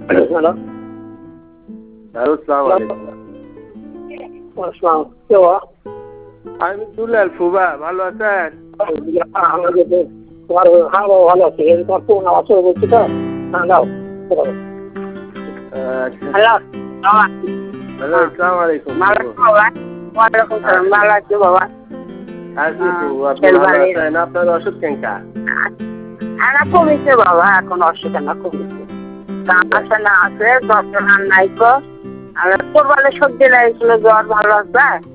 Hello, আসসালামু আলাইকুম। আসসালাম, কে বাবা? আমি দুলাল ফুবা, ভালো আছেন? তোমার হ্যাঁ বাবা, ভালো আছে। তোমার ফোন আমার সঙ্গে বলছি তো। হ্যাঁ দাও। হ্যালো, হ্যালো, আসসালামু আলাইকুম। ওয়ালাইকুম সালাম, ভালো আছি বাবা। আছি ফুবু, আপনি ভালো আছেন? আপনার ওষুধ কেনকা? না কমিছে বাবা, এখন অসুবিধা না, কমিছে। আছে না আছে, ডক্টর আর নাই তো। আর কোরবালে সর্দি লাগছিল, জ্বর ভালো আছে।